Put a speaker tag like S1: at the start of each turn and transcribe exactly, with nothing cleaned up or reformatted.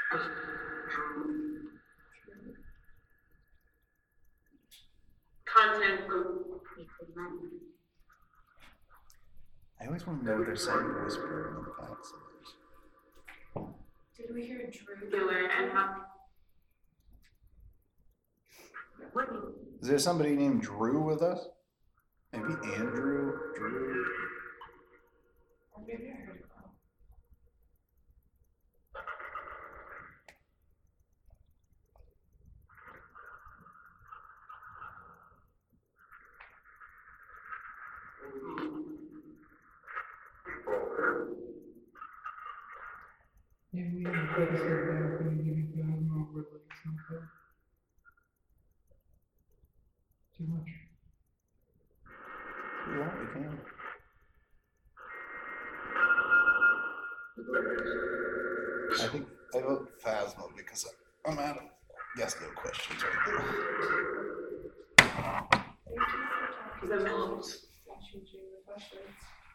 S1: Content group.
S2: I always want to know what they're saying whispering in the back.
S3: Did we hear Drew?
S1: Killer and how? What?
S2: Is there somebody named Drew with us? Maybe Andrew? Drew?
S3: Or maybe I heard it wrong.
S4: Yeah, we have a place like that when you give plasma over like something. Too much.
S2: We want, we can. I think I vote Phasma because I'm out of yes no questions right now.
S3: Thank you for talking
S1: The
S3: to
S1: melons.
S3: us. Answering the questions.